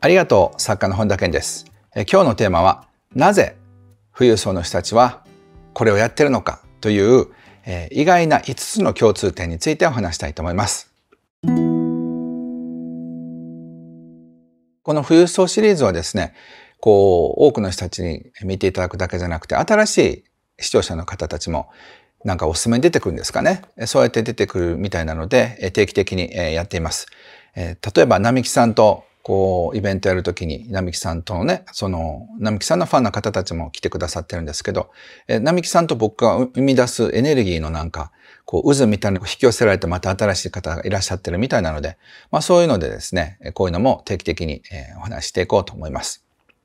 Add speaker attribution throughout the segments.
Speaker 1: ありがとう、作家の本田健です。今日のテーマは、なぜ富裕層の人たちはこれをやってるのかという、意外な5つの共通点についてお話したいと思います。この富裕層シリーズはですね、多くの人たちに見ていただくだけじゃなくて、新しい視聴者の方たちもなんかおすすめに出てくるんですかね。そうやって出てくるみたいなので、定期的にやっています。例えば並木さんとイベントやるときに並木さんとのね、並木さんのファンの方たちも来てくださってるんですけど、並木さんと僕が生み出すエネルギーの渦みたいなのを引き寄せられてまた新しい方がいらっしゃってるみたいなので、そういうのでですね、こういうのも定期的にお話ししていこうと思います。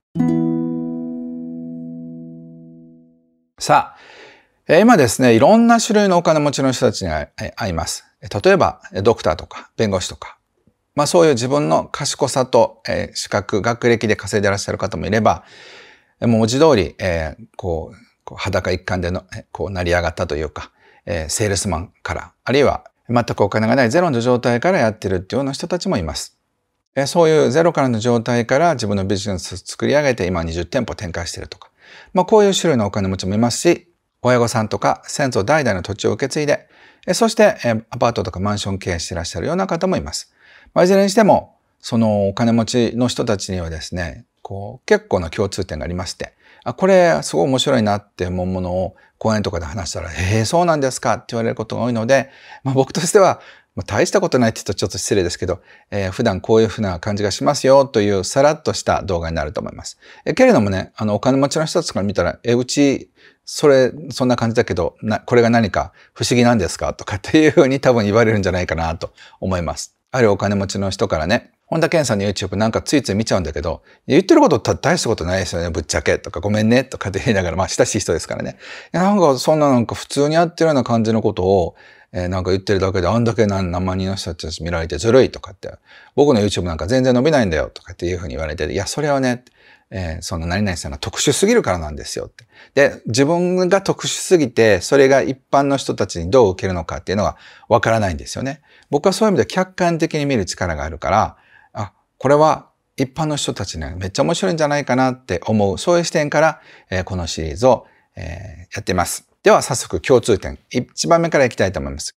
Speaker 1: さあ、今ですね、いろんな種類のお金持ちの人たちに会います。例えば、ドクターとか弁護士とか、そういう自分の賢さと、資格、学歴で稼いでいらっしゃる方もいれば、もう文字通り、裸一貫で成り上がったというか、セールスマンから、あるいは全くお金がないゼロの状態からやってるっていうような人たちもいます。そういうゼロからの状態から自分のビジネスを作り上げて今20店舗展開しているとか、こういう種類のお金持ちもいますし、親御さんとか先祖代々の土地を受け継いで、そしてアパートとかマンション経営していらっしゃるような方もいます。いずれにしても、そのお金持ちの人たちにはですね、結構な共通点がありまして、これすごい面白いなって思うものを講演とかで話したら、そうなんですかって言われることが多いので、僕としては、大したことないって言うとちょっと失礼ですけど、普段こういうふうな感じがしますよというさらっとした動画になると思います。けれどもね、お金持ちの人たちから見たら、うち、そんな感じだけど、これが何か不思議なんですかとかっていうふうに多分言われるんじゃないかなと思います。あるお金持ちの人からね、本田健さんの YouTube なんかついつい見ちゃうんだけど、言ってること大したことないですよね、ぶっちゃけとかごめんねとかって言いながら、親しい人ですからね。そんな普通にやってるような感じのことを、言ってるだけであんだけ何万人の人たち見られてずるいとかって、僕の YouTube なんか全然伸びないんだよとかっていうふうに言われて、いや、それはね、その何々さんが特殊すぎるからなんですよって。で、自分が特殊すぎて、それが一般の人たちにどう受けるのかっていうのがわからないんですよね。僕はそういう意味で客観的に見る力があるから、これは一般の人たちにはめっちゃ面白いんじゃないかなって思う、そういう視点から、このシリーズを、やっています。では早速共通点、1番目からいきたいと思います。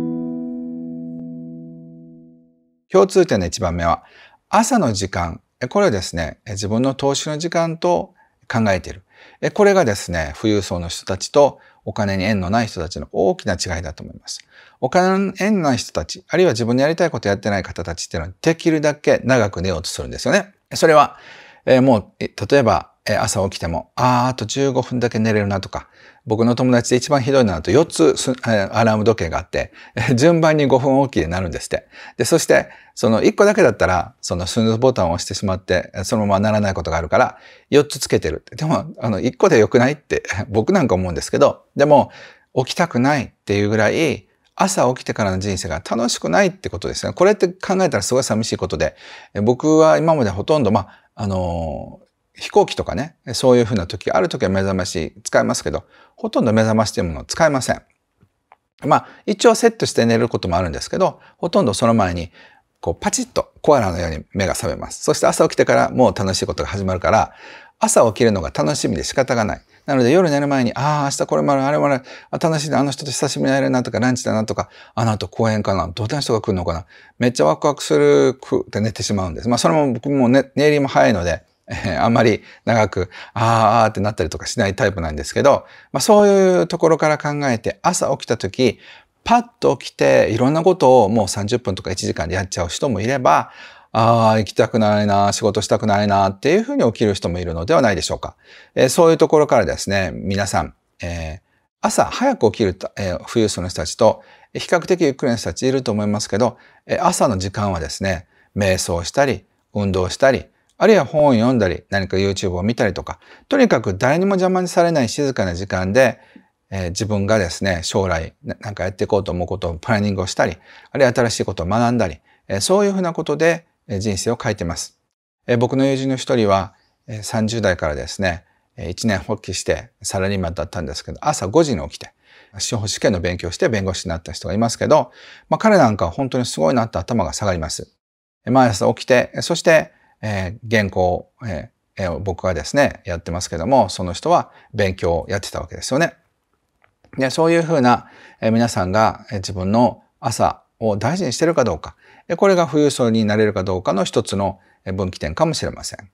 Speaker 1: 共通点の1番目は、朝の時間、これをですね、自分の投資の時間と考えている。これがですね、富裕層の人たちとお金に縁のない人たちの大きな違いだと思います。お金に縁のない人たち、あるいは自分のやりたいことやってない方たちっていうのはできるだけ長く寝ようとするんですよね。それは、もう、例えば朝起きても、あと15分だけ寝れるなとか、僕の友達で一番ひどいのだと4つアラーム時計があって、順番に5分おきでなるんですって。で、そして、その1個だけだったら、そのスヌーズボタンを押してしまって、そのままならないことがあるから、4つつけてる。でも、1個で良くないって僕なんか思うんですけど、でも、起きたくないっていうぐらい、朝起きてからの人生が楽しくないってことですね。これって考えたらすごい寂しいことで、僕は今までほとんど、飛行機とかね、そういうふうな時、ある時は目覚まし使いますけど、ほとんど目覚ましというものを使いません。一応セットして寝ることもあるんですけど、ほとんどその前に、パチッとコアラのように目が覚めます。そして朝起きてからもう楽しいことが始まるから、朝起きるのが楽しみで仕方がない。なので夜寝る前に、明日これもある、あれもある、楽しいな、あの人と久しぶりに会えるなとか、ランチだなとか、あの後公園かな、どんな人が来るのかな、めっちゃワクワクするって寝てしまうんです。それも僕も寝入りも早いので、あんまり長く、ってなったりとかしないタイプなんですけど、そういうところから考えて、朝起きた時、パッと起きて、いろんなことをもう30分とか1時間でやっちゃう人もいれば、行きたくないな、仕事したくないな、っていうふうに起きる人もいるのではないでしょうか。そういうところからですね、皆さん、朝早く起きる、富裕層の人たちと、比較的ゆっくりな人たちいると思いますけど、朝の時間はですね、瞑想したり、運動したり、あるいは本を読んだり、何か YouTube を見たりとか、とにかく誰にも邪魔にされない静かな時間で、自分がですね、将来なんかやっていこうと思うことをプランニングをしたり、あるいは新しいことを学んだり、そういうふうなことで人生を変えています。僕の友人の一人は30代からですね、一年発起してサラリーマンだったんですけど、朝5時に起きて、司法試験の勉強して弁護士になった人がいますけど、彼なんかは本当にすごいなって頭が下がります。毎朝起きて、そして原稿を僕がですね、やってますけども、その人は勉強をやってたわけですよね。で、そういうふうな皆さんが自分の朝を大事にしているかどうか、これが富裕層になれるかどうかの一つの分岐点かもしれません。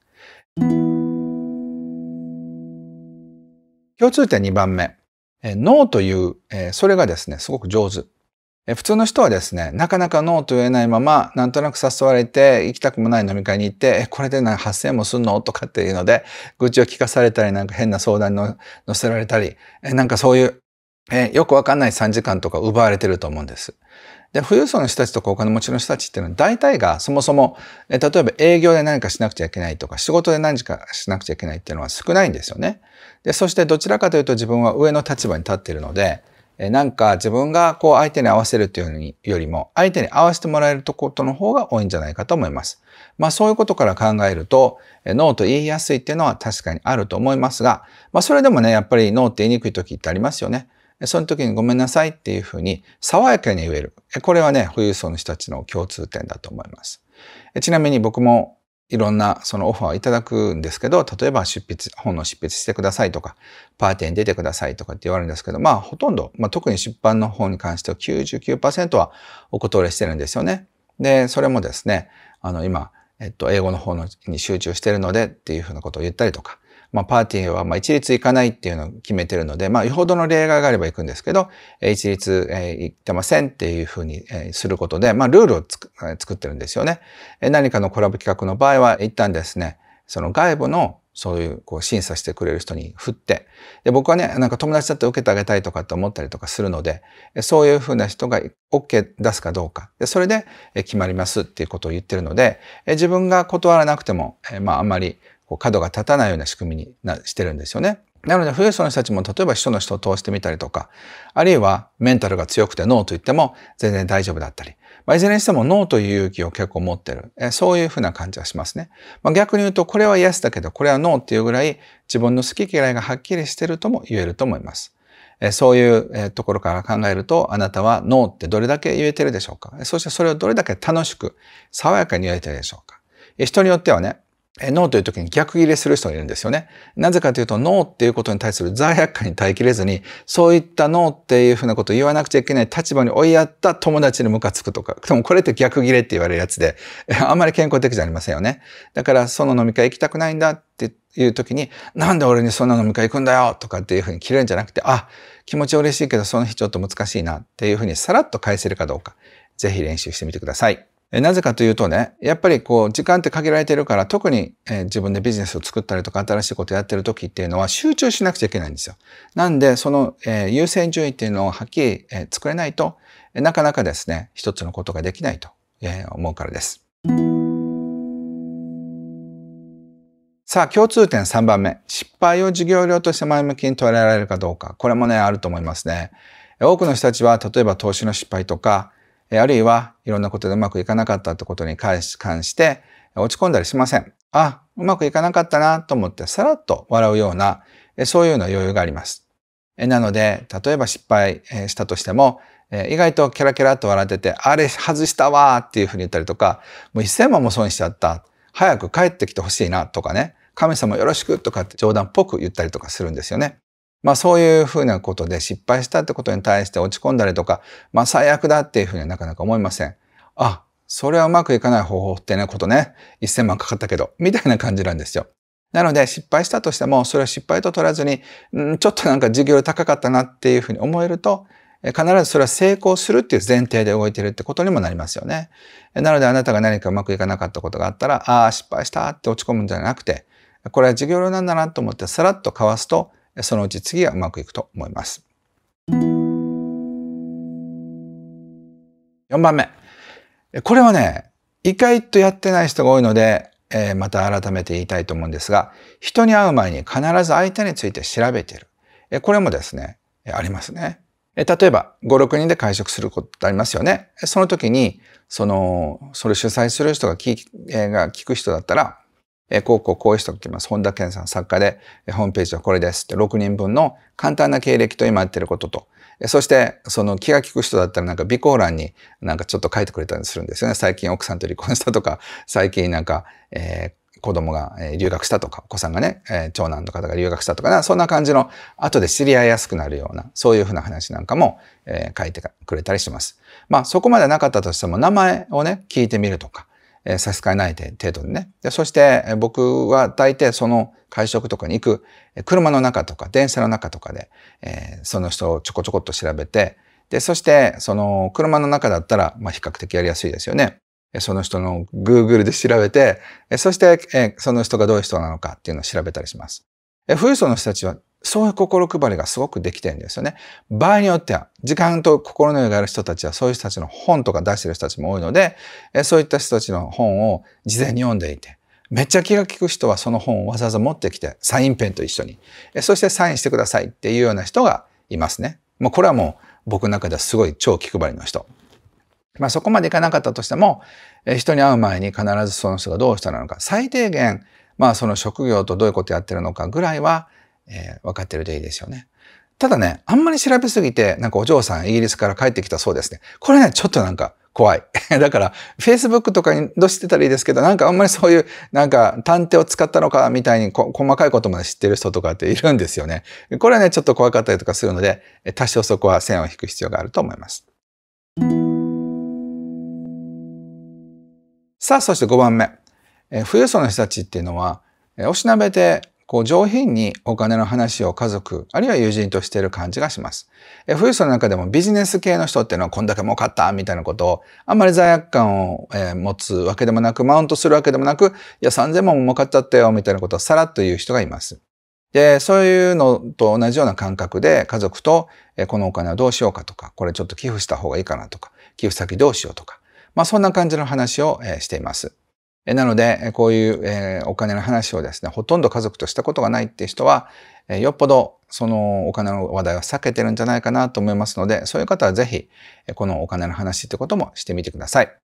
Speaker 1: 共通点2番目。ノーという、それがですね、すごく上手。普通の人はですね、なかなかノーと言えないまま、なんとなく誘われて、行きたくもない飲み会に行って、これで8000円もすんのとかっていうので、愚痴を聞かされたり、なんか変な相談に乗せられたり、なんかそういう、よくわかんない3時間とか奪われてると思うんです。で、富裕層の人たちとかお金持ちの人たちっていうのは大体がそもそも、例えば営業で何かしなくちゃいけないとか、仕事で何かしなくちゃいけないっていうのは少ないんですよね。で、そしてどちらかというと自分は上の立場に立っているので、なんか自分がこう相手に合わせるというよりも、相手に合わせてもらえることの方が多いんじゃないかと思います。まあそういうことから考えると、ノーと言いやすいっていうのは確かにあると思いますが、まあそれでもね、やっぱりノーって言いにくい時ってありますよね。その時にごめんなさいっていうふうに爽やかに言える。これはね、富裕層の人たちの共通点だと思います。ちなみに僕もいろんなそのオファーをいただくんですけど、例えば本の執筆してくださいとか、パーティーに出てくださいとかって言われるんですけど、まあほとんど、特に出版の本に関しては 99% はお断りしてるんですよね。で、それもですね、今、英語の方に集中してるのでっていうふうなことを言ったりとか、パーティーは一律行かないっていうのを決めてるので、よほどの例外があれば行くんですけど、一律行ってませんっていうふうにすることで、ルールを作ってるんですよね。何かのコラボ企画の場合は一旦ですね、その外部のそういう審査してくれる人に振って、で僕はね、なんか友達だって受けてあげたいとかって思ったりとかするので、そういうふうな人が OK 出すかどうか、それで決まりますっていうことを言ってるので、自分が断らなくても、あんまり角が立たないような仕組みにしてるんですよね。なので、富裕層の人たちも例えば秘書の人を通してみたりとか、あるいはメンタルが強くてノーと言っても全然大丈夫だったり、いずれにしてもノーという勇気を結構持ってる。そういうふうな感じがしますね。逆に言うと、これはイエスだけど、これはノーっていうぐらい自分の好き嫌いがはっきりしてるとも言えると思います。そういうところから考えると、あなたはノーってどれだけ言えてるでしょうか。そしてそれをどれだけ楽しく、爽やかに言えてるでしょうか。人によってはね、ノーという時に逆ギレする人がいるんですよね。なぜかというと、ノーっていうことに対する罪悪感に耐えきれずに、そういったノーっていうふうなことを言わなくちゃいけない立場に追いやった友達にムカつくとか。でもこれって逆ギレって言われるやつで、あんまり健康的じゃありませんよね。だからその飲み会行きたくないんだっていう時に、なんで俺にそんな飲み会行くんだよとかっていうふうに切れるんじゃなくて、気持ちは嬉しいけどその日ちょっと難しいなっていうふうにさらっと返せるかどうか、ぜひ練習してみてください。なぜかというとね、やっぱり時間って限られてるから、特に自分でビジネスを作ったりとか新しいことをやってる時っていうのは集中しなくちゃいけないんですよ。なんで、その優先順位っていうのをはっきり作れないとなかなかですね、一つのことができないと思うからです。さあ、共通点3番目。失敗を授業料として前向きに捉えられるかどうか。これもね、あると思いますね。多くの人たちは、例えば投資の失敗とか、あるいはいろんなことでうまくいかなかったってことに関して落ち込んだりしません。うまくいかなかったなと思ってさらっと笑うような、そういうような余裕があります。なので、例えば失敗したとしても、意外とキャラキャラと笑ってて、あれ外したわーっていうふうに言ったりとか、もう1000万も損しちゃった。早く帰ってきてほしいなとかね、神様よろしくとかって冗談っぽく言ったりとかするんですよね。そういうふうなことで失敗したってことに対して落ち込んだりとか、最悪だっていうふうにはなかなか思いません。それはうまくいかない方法ってね、ことね、1000万かかったけど、みたいな感じなんですよ。なので失敗したとしても、それを失敗と取らずに、ちょっとなんか授業高かったなっていうふうに思えると、必ずそれは成功するっていう前提で動いているってことにもなりますよね。なのであなたが何かうまくいかなかったことがあったら、失敗したって落ち込むんじゃなくて、これは授業料なんだなと思ってさらっとかわすと、そのうち次はうまくいくと思います。4番目。これはね、意外とやってない人が多いので、また改めて言いたいと思うんですが、人に会う前に必ず相手について調べている。これもですね、ありますね。例えば、5、6人で会食することってありますよね。その時に、それ主催する人が聞く人だったら、こういう人が来ます。本田健さん作家で、ホームページはこれですって6人分の簡単な経歴と今やってることと、 そして、その気が利く人だったらなんか備考欄になんかちょっと書いてくれたりするんですよね。最近奥さんと離婚したとか、最近なんか、子供が留学したとか、お子さんがね、長男の方が留学したとか、そんな感じの後で知り合いやすくなるような、そういうふうな話なんかも、書いてくれたりします。まあそこまでなかったとしても名前をね、聞いてみるとか、差し支えない程度でね。でそして僕は大抵その会食とかに行く車の中とか電車の中とかで、その人をちょこちょこっと調べて、で、そしてその車の中だったら、まあ比較的やりやすいですよね。その人の Google で調べて、そしてその人がどういう人なのかっていうのを調べたりします。富裕層の人たちはそういう心配りがすごくできてるんですよね。場合によっては、時間と心の余裕がある人たちはそういう人たちの本とか出してる人たちも多いので、そういった人たちの本を事前に読んでいて、めっちゃ気が利く人はその本をわざわざ持ってきて、サインペンと一緒に、そしてサインしてくださいっていうような人がいますね。もうこれはもう僕の中ではすごい超気配りの人。まあそこまでいかなかったとしても、人に会う前に必ずその人がどういう人なのか、最低限、まあその職業とどういうことやってるのかぐらいは、分かってるといいですよね。ただね、あんまり調べすぎて、なんかお嬢さんイギリスから帰ってきたそうですね。これね、ちょっとなんか怖い。だから、Facebook とかに載せてたらいいですけど、なんかあんまりそういう、なんか探偵を使ったのかみたいに細かいことまで知ってる人とかっているんですよね。これはね、ちょっと怖かったりとかするので、多少そこは線を引く必要があると思います。さあ、そして5番目。富裕層の人たちっていうのは、おしなべて上品にお金の話を家族、あるいは友人としている感じがします。富裕層の中でもビジネス系の人っていうのはこんだけ儲かったみたいなことを、あんまり罪悪感を持つわけでもなく、マウントするわけでもなく、いや3000万も儲かっちゃったよみたいなことをさらっと言う人がいます。で、そういうのと同じような感覚で家族とこのお金はどうしようかとか、これちょっと寄付した方がいいかなとか、寄付先どうしようとか、まあそんな感じの話をしています。なので、こういうお金の話をですね、ほとんど家族としたことがないっていう人は、よっぽどそのお金の話題を避けてるんじゃないかなと思いますので、そういう方はぜひ、このお金の話ってこともしてみてください。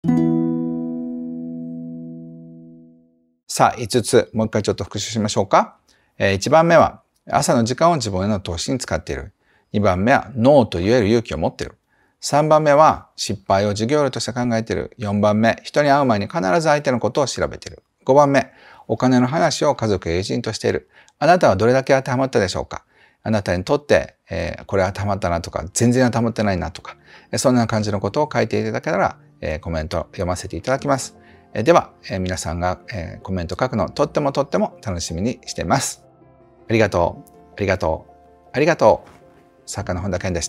Speaker 1: さあ、5つ、もう一回ちょっと復習しましょうか。1番目は、朝の時間を自分への投資に使っている。2番目は、ノーと言える勇気を持っている。3番目は、失敗を事業例として考えている。4番目、人に会う前に必ず相手のことを調べている。5番目、お金の話を家族や友人としている。あなたはどれだけ当てはまったでしょうか？あなたにとって、これ当てはまったなとか、全然当てはまってないなとか、そんな感じのことを書いていただけたら、コメント読ませていただきます。では、皆さんが、コメント書くのをとっても楽しみにしています。ありがとう、ありがとう、ありがとう。作家の本田健でした。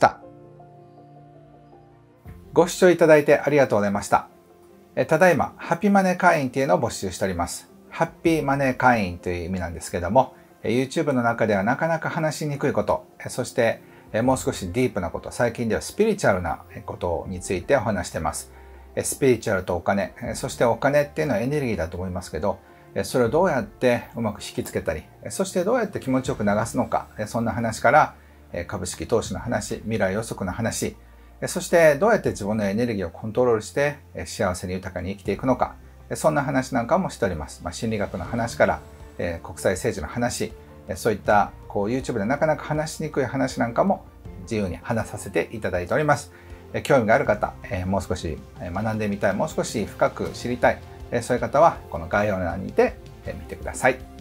Speaker 1: ご視聴いただいてありがとうございました。ただいま、ハッピーマネー会員というのを募集しております。ハッピーマネー会員という意味なんですけども、YouTube の中ではなかなか話しにくいこと、そしてもう少しディープなこと、最近ではスピリチュアルなことについてお話しています。スピリチュアルとお金、そしてお金っていうのはエネルギーだと思いますけど、それをどうやってうまく引きつけたり、そしてどうやって気持ちよく流すのか、そんな話から株式投資の話、未来予測の話、そしてどうやって自分のエネルギーをコントロールして幸せに豊かに生きていくのか、そんな話なんかもしております。心理学の話から国際政治の話、そういったYouTube でなかなか話しにくい話なんかも自由に話させていただいております。興味がある方、もう少し学んでみたい、もう少し深く知りたい、そういう方はこの概要欄にて見てください。